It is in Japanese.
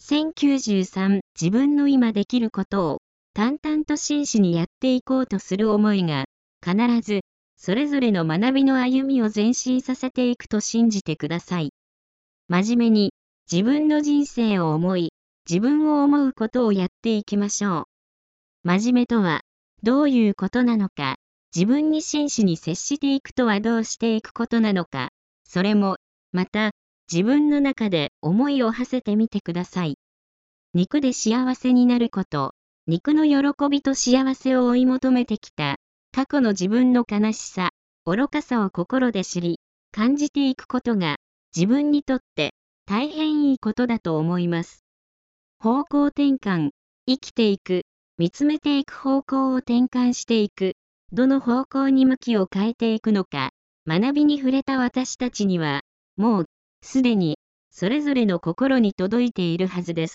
1093自分の今できることを淡々と真摯にやっていこうとする思いが必ずそれぞれの学びの歩みを前進させていくと信じてください。真面目に自分の人生を思い、自分を思うことをやっていきましょう。真面目とはどういうことなのか、自分に真摯に接していくとはどうしていくことなのか、それもまた自分の中で思いを馳せてみてください。肉で幸せになること、肉の喜びと幸せを追い求めてきた過去の自分の悲しさ、愚かさを心で知り、感じていくことが自分にとって大変いいことだと思います。方向転換、生きていく、見つめていく方向を転換していく、どの方向に向きを変えていくのか、学びに触れた私たちには、もうすでにそれぞれの心に届いているはずです。